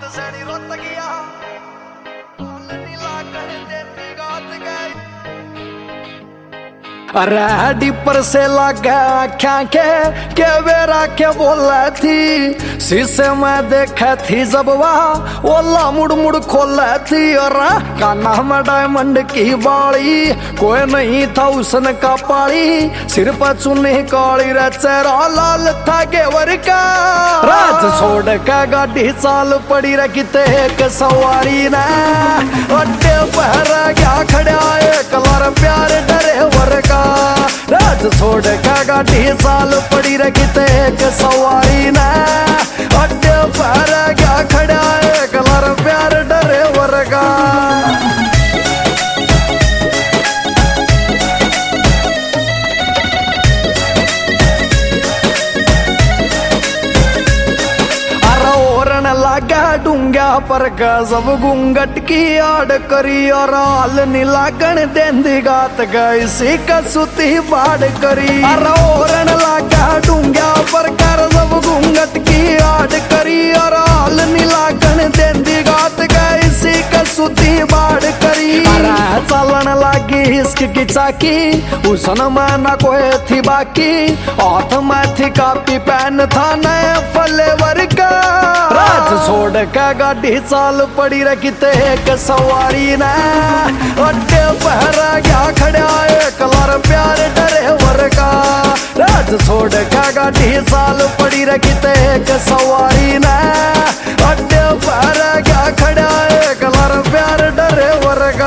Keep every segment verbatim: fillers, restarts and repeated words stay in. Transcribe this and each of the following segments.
हाथ सैनी रुत गया नीला कर देती गात गई। अरे डिपर से लगा आख्या के के बेरा के बोला थी शीशे में देखा थी जब वह ओला मुड़ मुड़ खोला थी। और काना में डायमंड की बाड़ी कोई नहीं था उसने का पाड़ी सिर पर चुन्नी काली रे चेहरा लाल था गेवर का। रात छोड़ के गाड़ी चाल पड़ी रे किते एक सवारी ने अड्डे पहर गया खड़ा एक लार प्यार डरे वर का। रात छोड़ के गाड़ी चाल पड़ी रे किते एक सवारी ने अड्डे पहर गया खड़ा एक लार प्यार डरे वर का। लागा डूंगा पर गजब घूंघट की आड़ करी और हाल नी लागण देंदी गात गई सी कसुती बाड़ करी। और लागा डूंगा पर गजब घूंघट की आड़ करी और हाल नी लागण देंदी गात गई सी कसुती बाड़ करी। चलन लागी हिस्क की चाकी उसन में न कोई थी बाकी हाथ में थी कापी पेन था नए फ्लेवर का। रात छोड़ के गाड़ी चाल पड़ी रे किते एक सवारी ने अड्डे पहर गया खड़ा एक लार प्यार डरे वर का। रात छोड़ के गाड़ी चाल पड़ी रे किते एक सवारी ने अड्डे पहर गया खड़ा एक लार प्यार डरे वर का।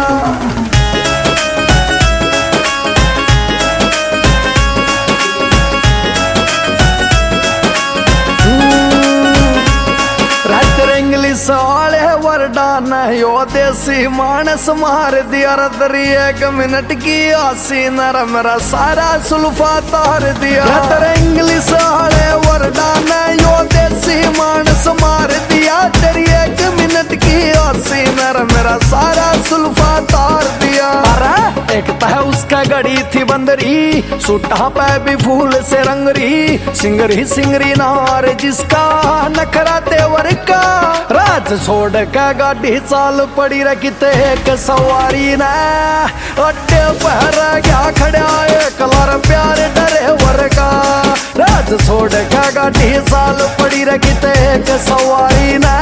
इंग्लिश वाले वरदान यो देसी मानस मार दिया दरी एक मिनट की आसी नर मेरा सारा सुल्फा तार दिया। इंग्लिश वाले वरदान यो देसी मानस मार दिया तेरी एक मिनट की आसी नर मेरा सारा सुल्फा तार दिया। अरे एक तह उसका गड़ी थी बंदरी सूटा पे भी फूल से रंगरी सिंगरी सिंगरी नार जिसका नखरा तेवर का। रात छोड़ के गाड़ी चाल पड़ी रे किते एक सवारी ने अड्डे पहर गया खड़ा एक लार प्यार डरे वर का। रात छोड़ के गाड़ी चाल पड़ी रे किते एक सवारी ने